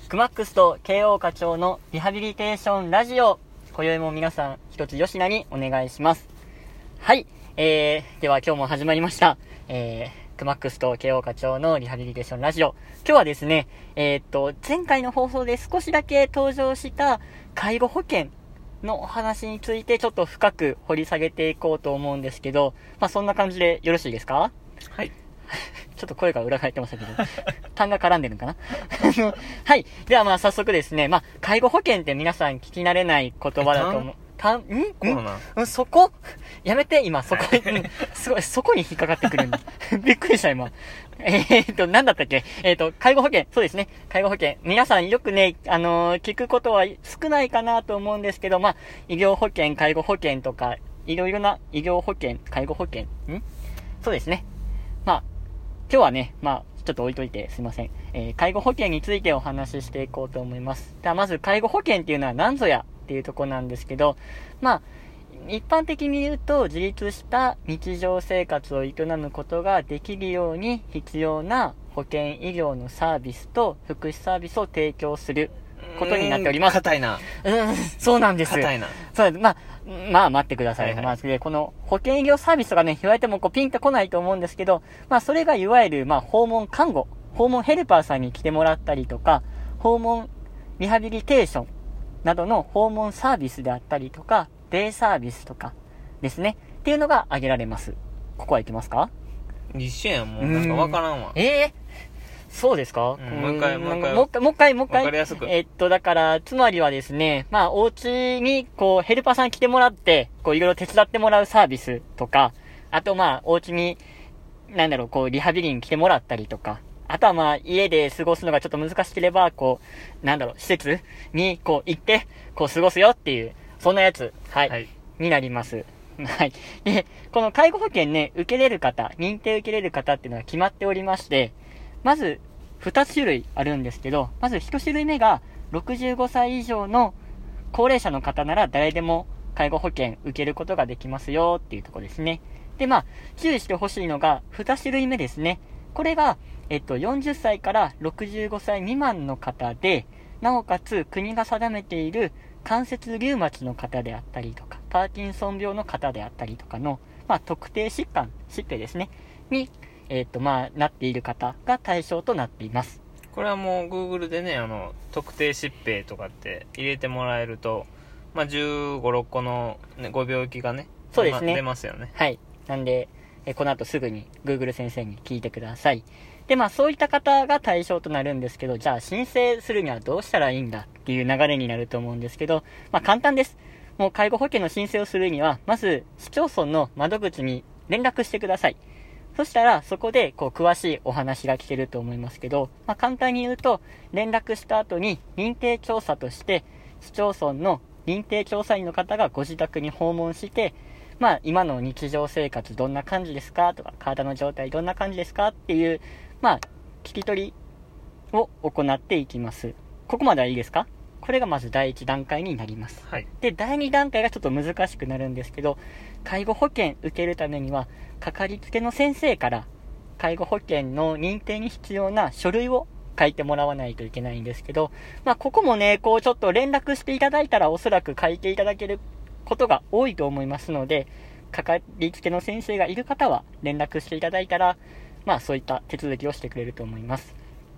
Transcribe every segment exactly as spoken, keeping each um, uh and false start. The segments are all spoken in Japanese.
クマックスと ケーオー 課長のリハビリテーションラジオ。今宵も皆さん一つよしなにお願いします。はい、えー、では今日も始まりました。えー、クマックスと ケーオー 課長のリハビリテーションラジオ。今日はですね、えー、っと、前回の放送で少しだけ登場した介護保険のお話についてちょっと深く掘り下げていこうと思うんですけど、まあそんな感じでよろしいですか？ はい。 ちょっと声が裏返ってましたけど、痰が絡んでるのかなはい。ではまあ早速ですね、まあ介護保険って皆さん聞き慣れない言葉だと思う。たんんコロナうん、そこやめて、今、そこに、うん、すごい、そこに引っかかってくるんだ。びっくりした、今。えーっと、なんだったっけえーっと、介護保険。そうですね。介護保険。皆さんよくね、あのー、聞くことは少ないかなと思うんですけど、まあ、医療保険、介護保険とか、いろいろな医療保険、介護保険、んそうですね。まあ、今日はね、まあ、ちょっと置いといてすいません。えー、介護保険についてお話ししていこうと思います。では、まず、介護保険っていうのは何ぞやっていうところなんですけど、まあ、一般的に言うと、自立した日常生活を営むことができるように必要な保険医療のサービスと福祉サービスを提供することになっております。 硬いな。 うん、そうなんです。 硬いな。 そう、まあ、まあ待ってください。 はいはい、 まあ、で、この保険医療サービスとかね、言われてもこうピンとこないと思うんですけど、まあそれがいわゆる、まあ訪問看護、訪問ヘルパーさんに来てもらったりとか、訪問リハビリテーションなどの訪問サービスであったりとか、デイサービスとかですね。っていうのが挙げられます。ここはいけますか？ 一緒やん、もうなんかわからんわ。 ええー、そうですか、 うん、もう一回、もう一回。 もう一回、もう一回、もう一回。 わかりやすく。 えっと、だから、つまりはですね、まあ、お家に、こう、ヘルパーさん来てもらって、こう、いろいろ手伝ってもらうサービスとか、あと、まあ、お家に、なんだろう、こう、リハビリに来てもらったりとか、あとはまあ、家で過ごすのがちょっと難しければ、こう、なんだろう、施設に、こう、行って、こう、過ごすよっていう、そんなやつ、はい、はい、になります。はい。で、この介護保険ね、受けれる方、認定受けれる方っていうのは決まっておりまして、まず、二つ種類あるんですけど、まず一種類目が、ろくじゅうごさい以上の高齢者の方なら誰でも介護保険受けることができますよっていうところですね。で、まあ、注意してほしいのが、二種類目ですね。これが、えっと、よんじゅっさいからろくじゅうごさい未満の方で、なおかつ国が定めている関節リウマチの方であったりとか、パーキンソン病の方であったりとかの、まあ、特定疾患、疾病ですね、に、えっと、まあ、なっている方が対象となっています。 これはもう Google でね、あの、特定疾病とかって入れてもらえると、まあ、じゅうご、ろっこの、ね、ご病気がね、 そうですね。 まあ、出ますよね。 はい。なんで、えこの後すぐに Google 先生に聞いてください。で、まあ、そういった方が対象となるんですけど、じゃあ申請するにはどうしたらいいんだっていう流れになると思うんですけど、まあ、簡単です。もう介護保険の申請をするには、まず、市町村の窓口に連絡してください。そしたら、そこで、こう、詳しいお話が聞けると思いますけど、まあ、簡単に言うと、連絡した後に、認定調査として、市町村の認定調査員の方がご自宅に訪問して、まあ、今の日常生活どんな感じですかとか、体の状態どんな感じですかっていう、まあ、聞き取りを行っていきます。ここまではいいですか？これがまず第一段階になります。 はい。 で、第二段階がちょっと難しくなるんですけど、介護保険受けるためには、かかりつけの先生から介護保険の認定に必要な書類を書いてもらわないといけないんですけど、まあ、ここもね、こうちょっと連絡していただいたらおそらく書いていただけることが多いと思いますので、かかりつけの先生がいる方は連絡していただいたら、まあそういった手続きをしてくれると思います。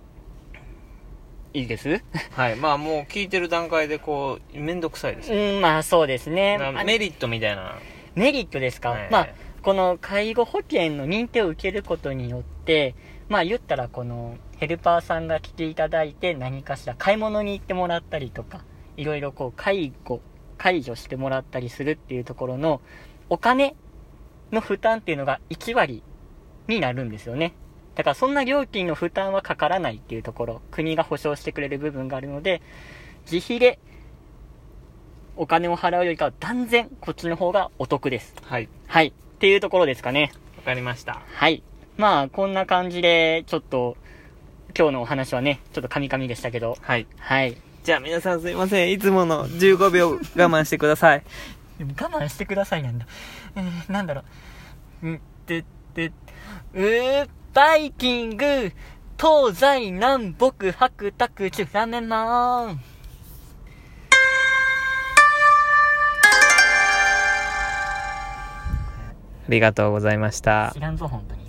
いいですはい。まあもう聞いてる段階でこう、めんどくさいですね。 うん、まあそうですね。 メリットみたいな。 メリットですか、はいはい、まあ、この介護保険の認定を受けることによって、まあ言ったらこのヘルパーさんが来ていただいて何かしら買い物に行ってもらったりとか、いろいろこう介護、介助してもらったりするっていうところのお金の負担っていうのがいちわりになるんですよね。だからそんな料金の負担はかからないっていうところ、国が保証してくれる部分があるので、自費でお金を払うよりかは断然こっちの方がお得です。 はい。 はい。っていうところですかね。 わかりました。 はい。まあ、こんな感じで、ちょっと、今日のお話はね、ちょっとカミカミでしたけど。 はい。 はい。 じゃあ皆さんすいません。いつものじゅうごびょう我慢してください。 でも我慢してくださいなんだ。えー、なんだろう。ん、てって、うー、バイキング、 東西南北白卓中ラーメンマン。 ありがとうございました。 知らんぞ、本当に。